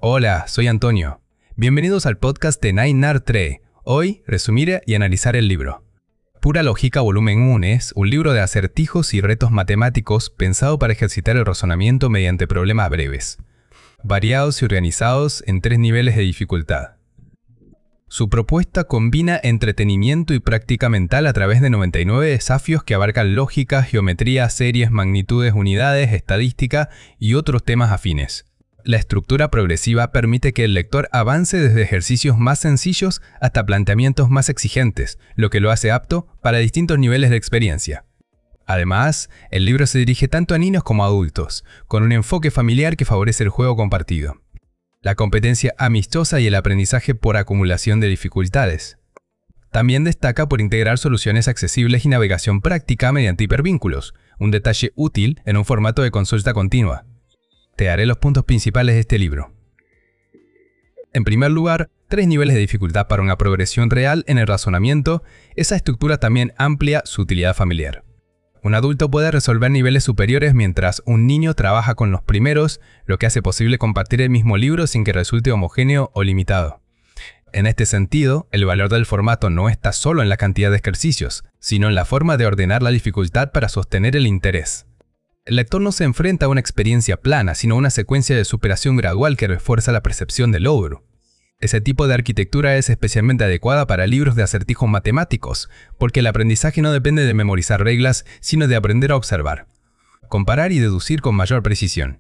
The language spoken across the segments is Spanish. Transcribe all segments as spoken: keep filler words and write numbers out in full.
Hola, soy Antonio. Bienvenidos al podcast de Nainartre. Hoy, resumir y analizar el libro. Pura Lógica Volumen uno es un libro de acertijos y retos matemáticos pensado para ejercitar el razonamiento mediante problemas breves, variados y organizados en tres niveles de dificultad. Su propuesta combina entretenimiento y práctica mental a través de noventa y nueve desafíos que abarcan lógica, geometría, series, magnitudes, unidades, estadística y otros temas afines. La estructura progresiva permite que el lector avance desde ejercicios más sencillos hasta planteamientos más exigentes, lo que lo hace apto para distintos niveles de experiencia. Además, el libro se dirige tanto a niños como a adultos, con un enfoque familiar que favorece el juego compartido, la competencia amistosa y el aprendizaje por acumulación de dificultades. También destaca por integrar soluciones accesibles y navegación práctica mediante hipervínculos, un detalle útil en un formato de consulta continua. Te daré los puntos principales de este libro. En primer lugar, tres niveles de dificultad para una progresión real en el razonamiento. Esa estructura también amplia su utilidad familiar. Un adulto puede resolver niveles superiores mientras un niño trabaja con los primeros, lo que hace posible compartir el mismo libro sin que resulte homogéneo o limitado. En este sentido, el valor del formato no está solo en la cantidad de ejercicios, sino en la forma de ordenar la dificultad para sostener el interés. El lector no se enfrenta a una experiencia plana, sino a una secuencia de superación gradual que refuerza la percepción del logro. Ese tipo de arquitectura es especialmente adecuada para libros de acertijos matemáticos, porque el aprendizaje no depende de memorizar reglas, sino de aprender a observar, comparar y deducir con mayor precisión.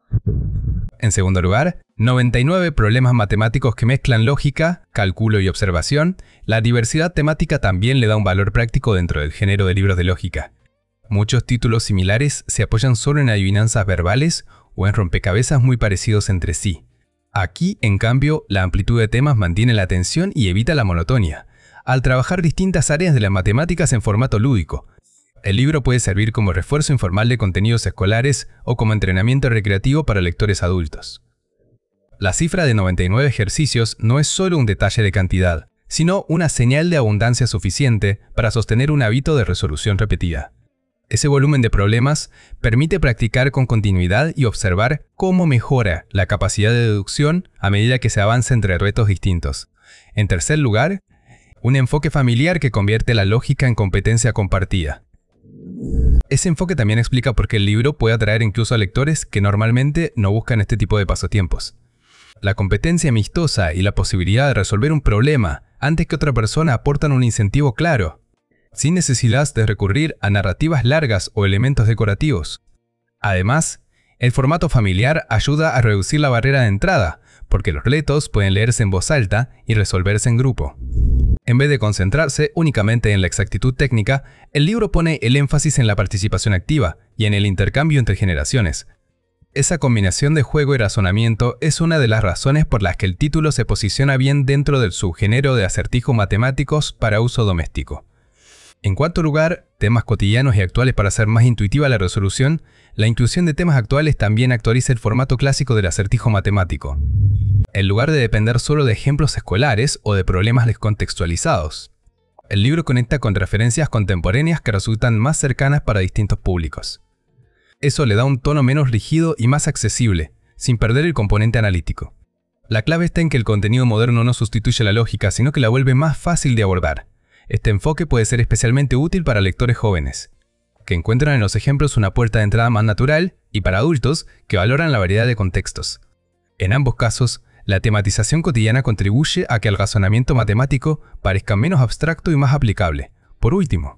En segundo lugar, noventa y nueve problemas matemáticos que mezclan lógica, cálculo y observación. La diversidad temática también le da un valor práctico dentro del género de libros de lógica. Muchos títulos similares se apoyan solo en adivinanzas verbales o en rompecabezas muy parecidos entre sí. Aquí, en cambio, la amplitud de temas mantiene la atención y evita la monotonía, al trabajar distintas áreas de las matemáticas en formato lúdico. El libro puede servir como refuerzo informal de contenidos escolares o como entrenamiento recreativo para lectores adultos. La cifra de noventa y nueve ejercicios no es solo un detalle de cantidad, sino una señal de abundancia suficiente para sostener un hábito de resolución repetida. Ese volumen de problemas permite practicar con continuidad y observar cómo mejora la capacidad de deducción a medida que se avanza entre retos distintos. En tercer lugar, un enfoque familiar que convierte la lógica en competencia compartida. Ese enfoque también explica por qué el libro puede atraer incluso a lectores que normalmente no buscan este tipo de pasatiempos. La competencia amistosa y la posibilidad de resolver un problema antes que otra persona aportan un incentivo claro, sin necesidad de recurrir a narrativas largas o elementos decorativos. Además, el formato familiar ayuda a reducir la barrera de entrada, porque los retos pueden leerse en voz alta y resolverse en grupo. En vez de concentrarse únicamente en la exactitud técnica, el libro pone el énfasis en la participación activa y en el intercambio entre generaciones. Esa combinación de juego y razonamiento es una de las razones por las que el título se posiciona bien dentro del subgénero de acertijos matemáticos para uso doméstico. En cuarto lugar, temas cotidianos y actuales para hacer más intuitiva la resolución. La inclusión de temas actuales también actualiza el formato clásico del acertijo matemático, en lugar de depender solo de ejemplos escolares o de problemas descontextualizados. El libro conecta con referencias contemporáneas que resultan más cercanas para distintos públicos. Eso le da un tono menos rígido y más accesible, sin perder el componente analítico. La clave está en que el contenido moderno no sustituye la lógica, sino que la vuelve más fácil de abordar. Este enfoque puede ser especialmente útil para lectores jóvenes, que encuentran en los ejemplos una puerta de entrada más natural, y para adultos, que valoran la variedad de contextos. En ambos casos, la tematización cotidiana contribuye a que el razonamiento matemático parezca menos abstracto y más aplicable. Por último,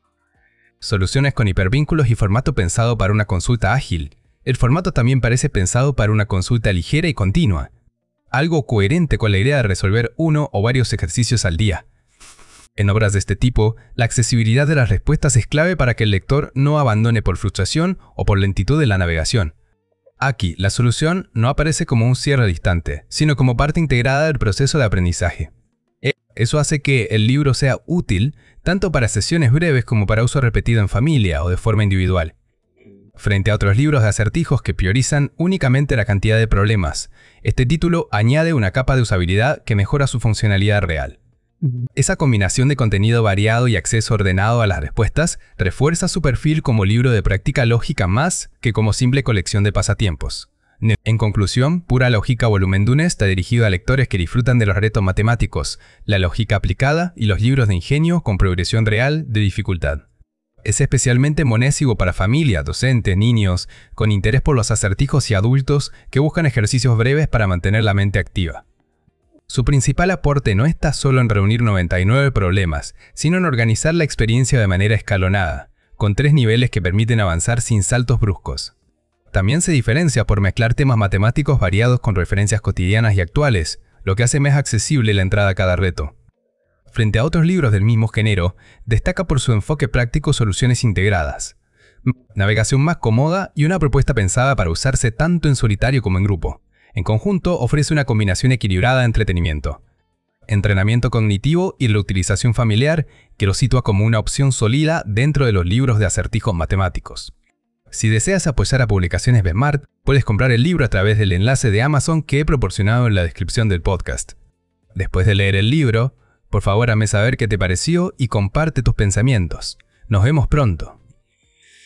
soluciones con hipervínculos y formato pensado para una consulta ágil. El formato también parece pensado para una consulta ligera y continua, algo coherente con la idea de resolver uno o varios ejercicios al día. En obras de este tipo, la accesibilidad de las respuestas es clave para que el lector no abandone por frustración o por lentitud de la navegación. Aquí, la solución no aparece como un cierre distante, sino como parte integrada del proceso de aprendizaje. Eso hace que el libro sea útil tanto para sesiones breves como para uso repetido en familia o de forma individual. Frente a otros libros de acertijos que priorizan únicamente la cantidad de problemas, este título añade una capa de usabilidad que mejora su funcionalidad real. Esa combinación de contenido variado y acceso ordenado a las respuestas refuerza su perfil como libro de práctica lógica más que como simple colección de pasatiempos. En conclusión, Pura Lógica Volumen uno está dirigido a lectores que disfrutan de los retos matemáticos, la lógica aplicada y los libros de ingenio con progresión real de dificultad. Es especialmente monésigo para familia, docentes, niños, con interés por los acertijos y adultos que buscan ejercicios breves para mantener la mente activa. Su principal aporte no está solo en reunir noventa y nueve problemas, sino en organizar la experiencia de manera escalonada, con tres niveles que permiten avanzar sin saltos bruscos. También se diferencia por mezclar temas matemáticos variados con referencias cotidianas y actuales, lo que hace más accesible la entrada a cada reto. Frente a otros libros del mismo género, destaca por su enfoque práctico soluciones integradas, navegación más cómoda y una propuesta pensada para usarse tanto en solitario como en grupo. En conjunto, ofrece una combinación equilibrada de entretenimiento, entrenamiento cognitivo y reutilización familiar que lo sitúa como una opción sólida dentro de los libros de acertijos matemáticos. Si deseas apoyar a Publicaciones Besmart, puedes comprar el libro a través del enlace de Amazon que he proporcionado en la descripción del podcast. Después de leer el libro, por favor hazme saber qué te pareció y comparte tus pensamientos. Nos vemos pronto.